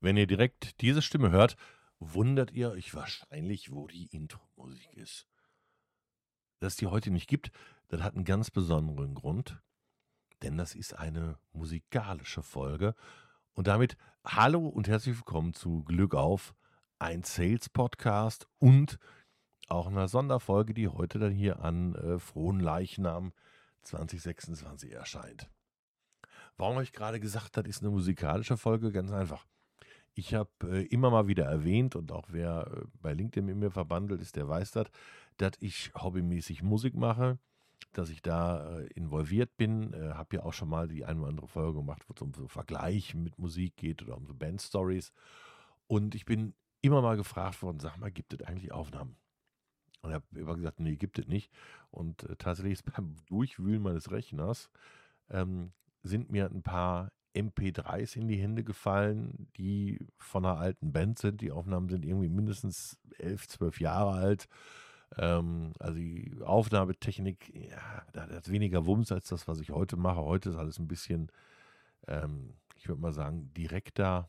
Wenn ihr direkt diese Stimme hört, wundert ihr euch wahrscheinlich, wo die Intro-Musik ist. Dass es die heute nicht gibt, das hat einen ganz besonderen Grund, denn das ist eine musikalische Folge. Und damit hallo und herzlich willkommen zu Glück auf, ein Sales-Podcast und auch einer Sonderfolge, die heute dann hier an Fronleichnam 2026 erscheint. Warum habe ich gerade gesagt, das ist eine musikalische Folge? Ganz einfach. Ich habe immer mal wieder erwähnt und auch wer bei LinkedIn mit mir verbandelt ist, der weiß das, dass ich hobbymäßig Musik mache, dass ich da involviert bin. Habe ja auch schon mal die eine oder andere Folge gemacht, wo es um so Vergleiche mit Musik geht oder um so Bandstories. Und ich bin immer mal gefragt worden, sag mal, gibt es eigentlich Aufnahmen? Und ich habe immer gesagt, nee, gibt es nicht. Und tatsächlich ist beim Durchwühlen meines Rechners sind mir ein paar MP3s in die Hände gefallen, die von einer alten Band sind. Die Aufnahmen sind irgendwie mindestens 11, 12 Jahre alt. Also die Aufnahmetechnik, ja, da hat weniger Wumms als das, was ich heute mache. Heute ist alles ein bisschen, ich würde mal sagen, direkter.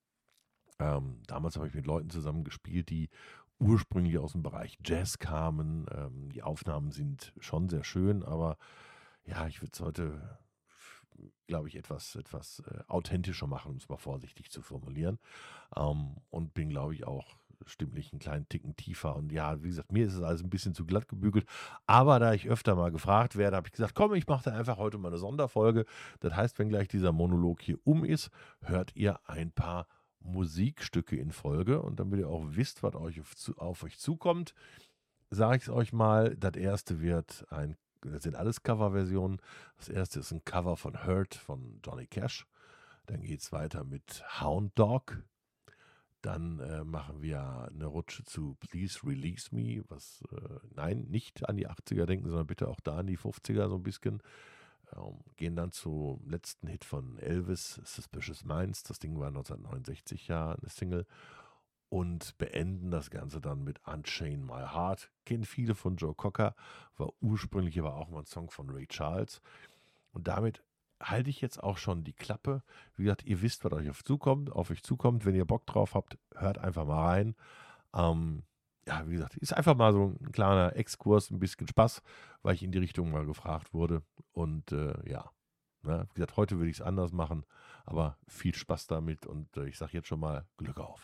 Damals habe ich mit Leuten zusammen gespielt, die ursprünglich aus dem Bereich Jazz kamen. Die Aufnahmen sind schon sehr schön, aber ja, ich würde es heute, glaube ich, etwas authentischer machen, um es mal vorsichtig zu formulieren. Und bin, glaube ich, auch stimmlich einen kleinen Ticken tiefer. Und ja, wie gesagt, mir ist es alles ein bisschen zu glatt gebügelt. Aber da ich öfter mal gefragt werde, habe ich gesagt, komm, ich mache da einfach heute mal eine Sonderfolge. Das heißt, wenn gleich dieser Monolog hier ist, hört ihr ein paar Musikstücke in Folge. Und damit ihr auch wisst, was auf euch zukommt, sage ich es euch mal. Das erste das sind alles Coverversionen. Das erste ist ein Cover von Hurt von Johnny Cash. Dann geht es weiter mit Hound Dog. Dann machen wir eine Rutsche zu Please Release Me. Nein, nicht an die 80er denken, sondern bitte auch da an die 50er so ein bisschen. Gehen dann zum letzten Hit von Elvis, Suspicious Minds. Das Ding war 1969 ja eine Single. Und beenden das Ganze dann mit Unchain My Heart. Kennen viele von Joe Cocker, war ursprünglich aber auch mal ein Song von Ray Charles. Und damit halte ich jetzt auch schon die Klappe. Wie gesagt, ihr wisst, was auf euch zukommt. Wenn ihr Bock drauf habt, hört einfach mal rein. Ja, wie gesagt, ist einfach mal so ein kleiner Exkurs, ein bisschen Spaß, weil ich in die Richtung mal gefragt wurde. Und ja, wie gesagt, heute würde ich es anders machen, aber viel Spaß damit und ich sage jetzt schon mal Glück auf.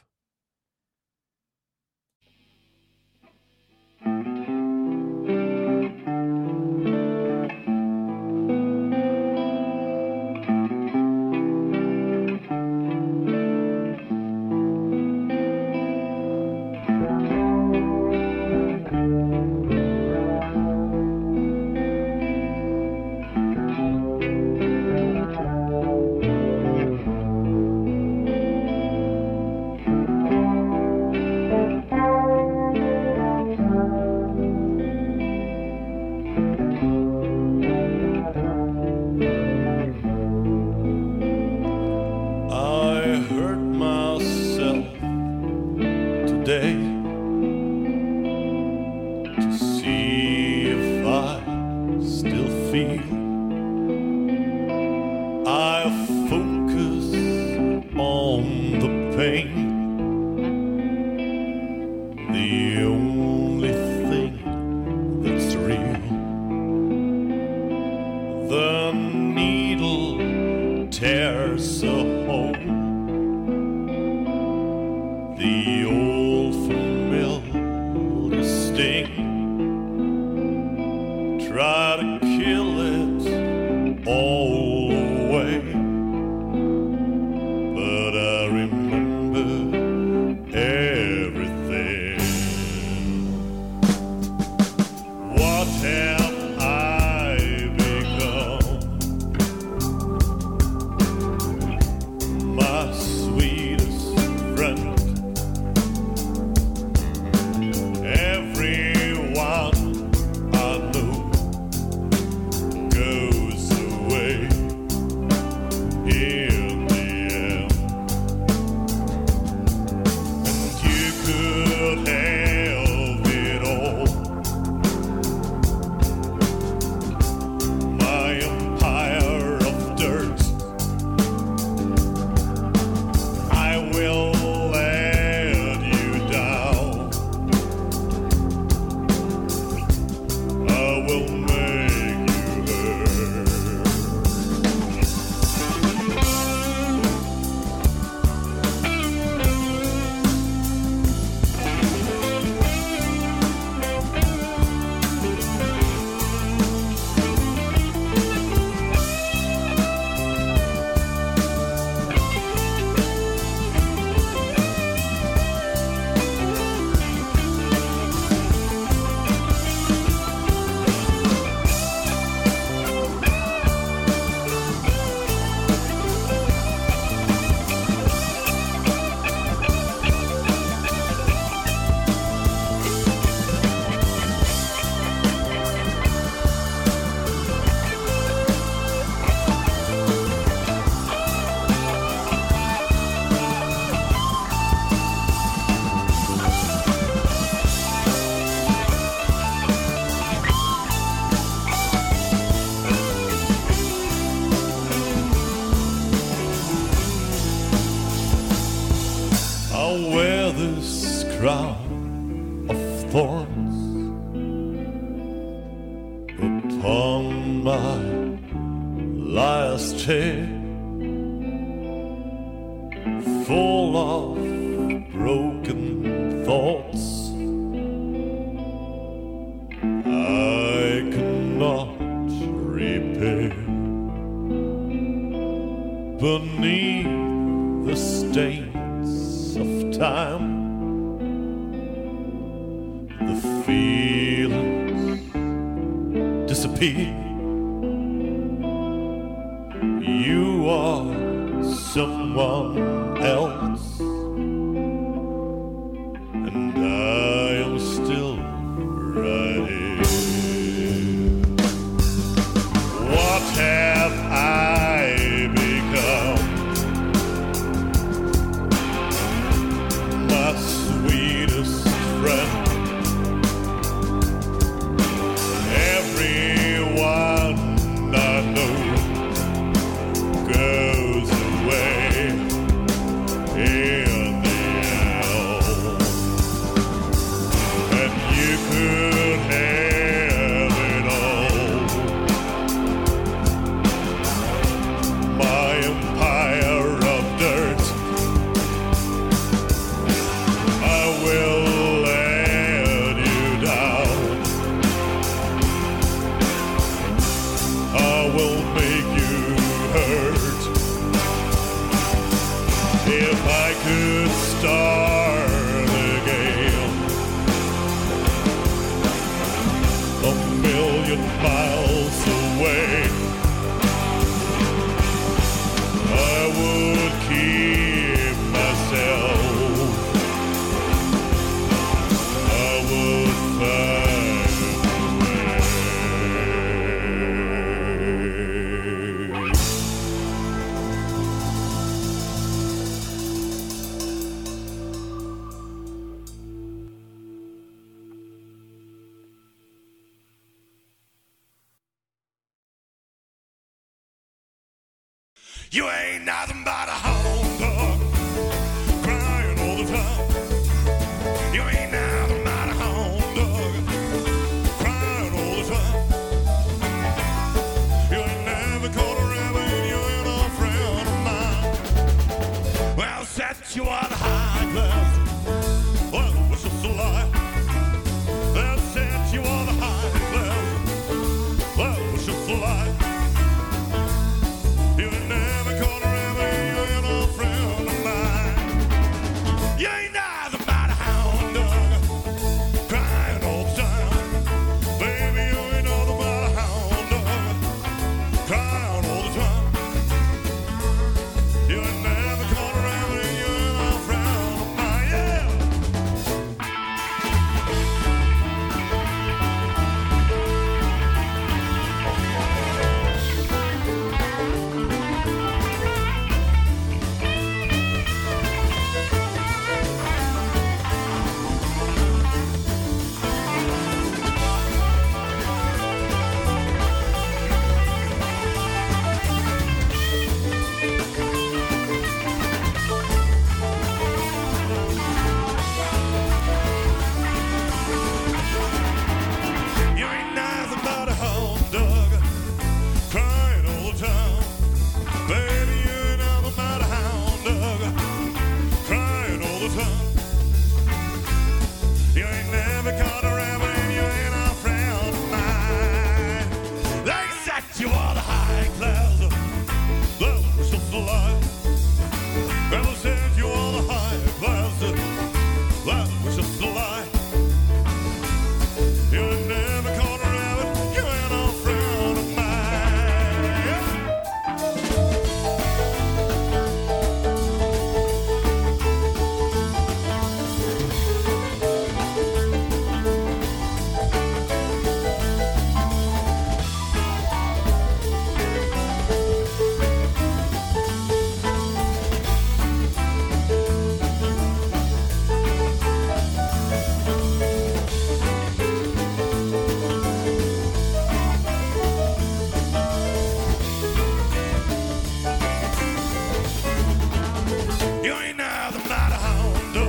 My sweetest friend, I'll wear this crown of thorns upon my last hair, full of broken thoughts I cannot repair. Beneath the stains of time, the feelings disappear. You are someone else, and I am still right here. What have I become? My sweetest friend. Everyone I know goes away in the end, and you could have it all. My empire of dirt, I will let you down. I will make you hurt. If I could start again, 1,000,000 miles away, I would keep myself. I would find a way. You ain't nothing but a hound dog, crying all the time. You ain't nothing but a hound dog, crying all the time. You ain't never caught a rabbit, you ain't a friend of mine. Well, set you on high class, well, it was just a lie. Well, set you on high class, well, it was just a lie. You ain't never caught a rabbit, you ain't a friend of mine. You ain't nothing but a hound dog, crying all the time. Baby, you ain't nothing but a hound dog, crying all the time. You ain't never caught a rabbit, you ain't a friend of mine, yeah. You ain't nothing but a hound dog, crying all the time. Baby, you ain't nothing but a hound dog, crying all the time. You ain't never caught a rabbit, you ain't a friend of mine. They set you on a high class, that was just a lie. They set you on a high class, that was just a lie. You ain't never caught a rabbit, you ain't a friend of mine. You ain't nothing but a hound dog.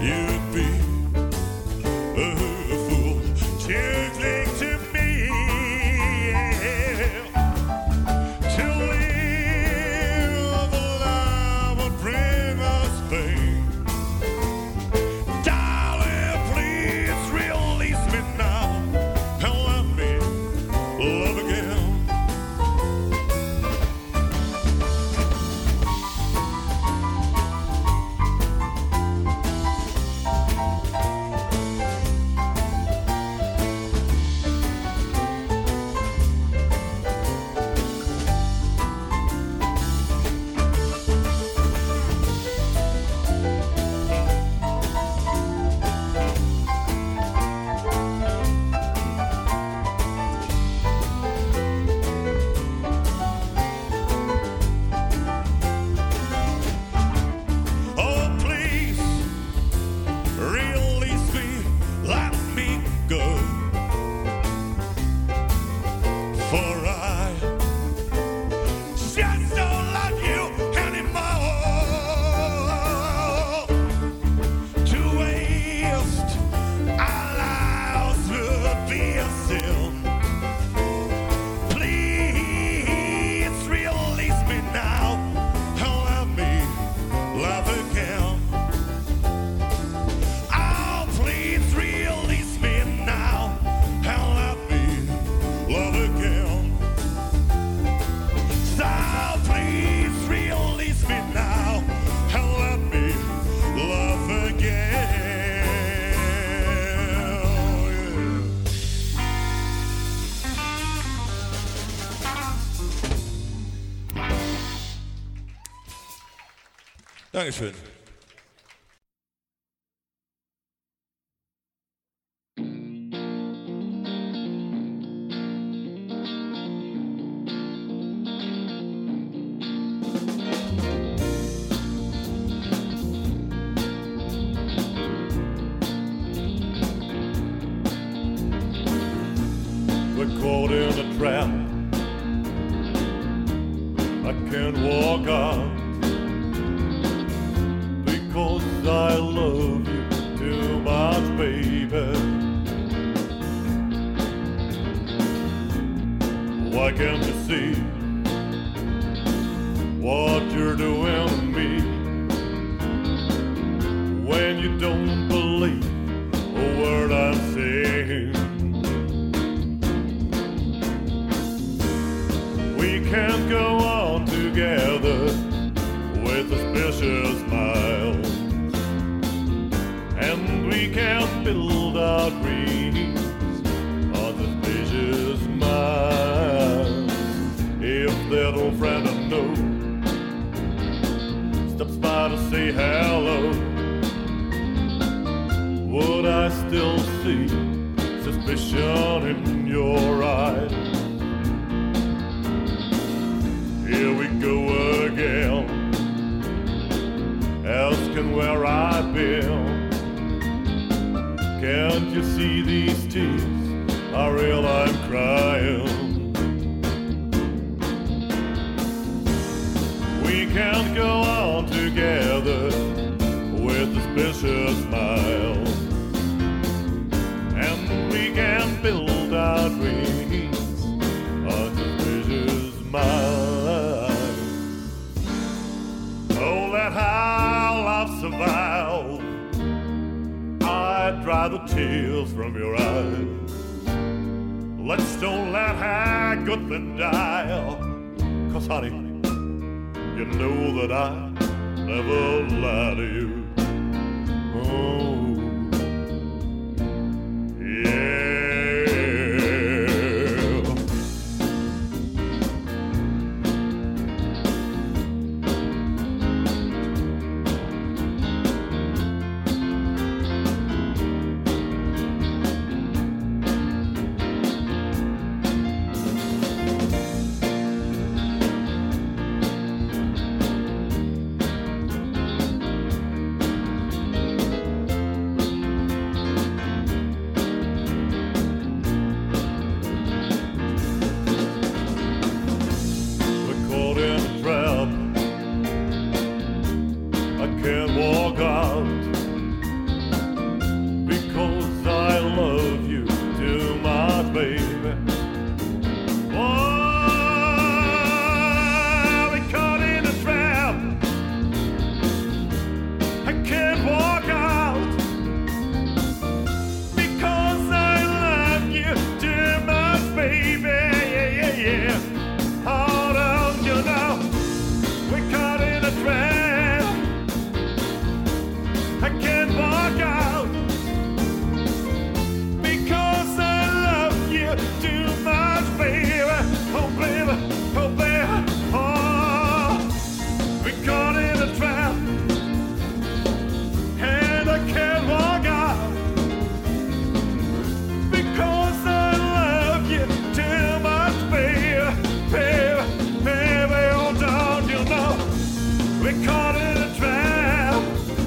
you'd be a fool to cling to me. To live a life would bring us pain. Darling, please release me now and let me love again. Oh, please release me, let me go. For I just don't love you anymore. To waste our lives would be a sin. Please release me now and let me love again. Oh, please release me now and let me love again. So please release me now and let me love again. Dankeschön. We're caught in a trap. I can't walk out because I love you too much, baby. Why can't you see what you're doing to me when you don't believe a word I'm saying? We can't go on together with suspicious smiles, and we can't build our dreams on suspicious smiles. If that old friend I know stops by to say hello, would I still see suspicion in your eyes? Here we go again, asking where I've been. Can't you see these tears are real? I'm crying. We can't go on together with suspicious smiles, and we can't build our dreams on suspicious smiles. Oh, let how love survive. I'd dry the tears from your eyes. Let's don't let her good thing die. 'Cause honey, you know that I never lie to you. Oh, yeah. can't walk out because I love you too much, baby. Yeah. Oh, don't you know we're caught in a trap? I can't walk out because I love you too much, baby. Oh, baby, oh, baby, oh, we're caught in a trap, and I can't walk out because I love you too much, baby, baby, baby. Oh, don't you know we're caught in a trap?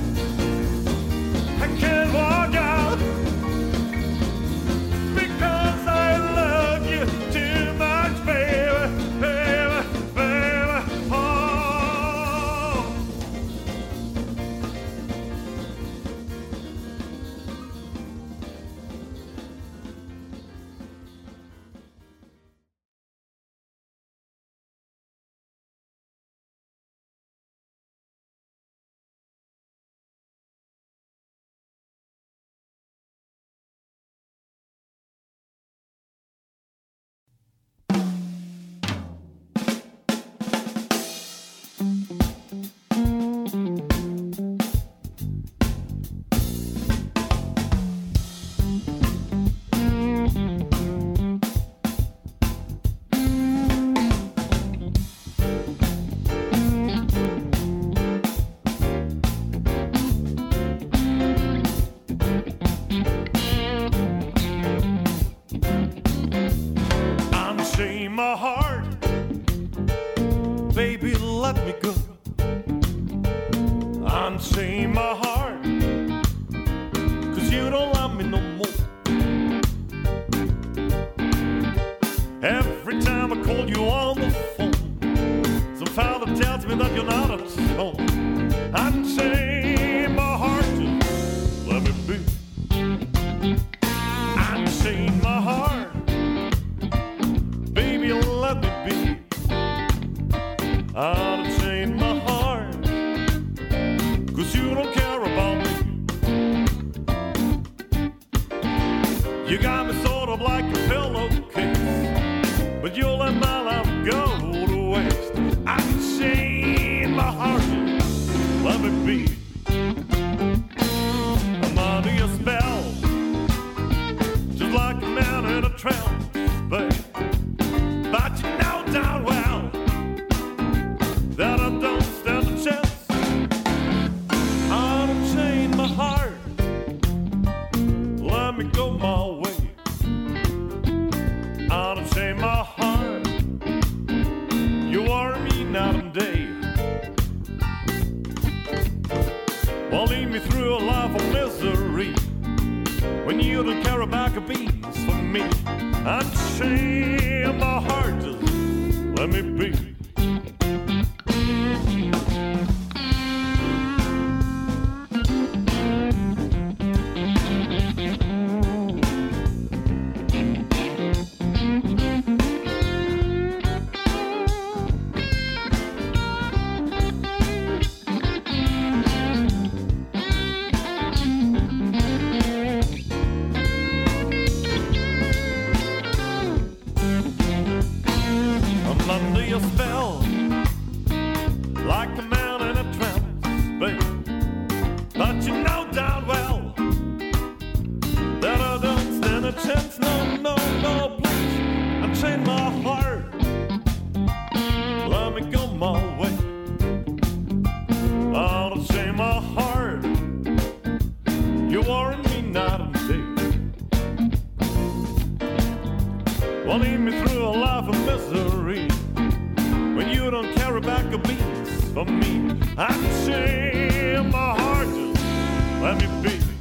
I can't walk out because I love you too much, baby, baby, baby. Oh. Unchain my heart, baby, let me go. Unchain my heart, 'cause you don't love me no more. Every time I call you on the phone, some father tells me that you're not at home. Unchain my heart, just let me be. Unchain my heart, baby, let me be. Unchain my heart, 'cause you don't care about me. You got me sort of like a pillowcase, but you'll let my love go to waste. Unchain my heart, let me be. I'm under your spell, just like a man in a trance, babe. But you know darn well that I don't stand a chance. Unchain my heart, let me go my way. Unchain my heart, you are me night and day. Won't lead me through a life of misery when you don't care about a piece for me. Unchain my heart, just let me be. I'm under your spell, like a man in a trance, babe. But you know darn well that I don't stand a chance. No, no, no, please. Unchain my heart, let me go my way. Unchain my heart, you are in me night and day. Won't lead me through a life of misery when you don't care about a beat for me. Unchain my heart, just let me be.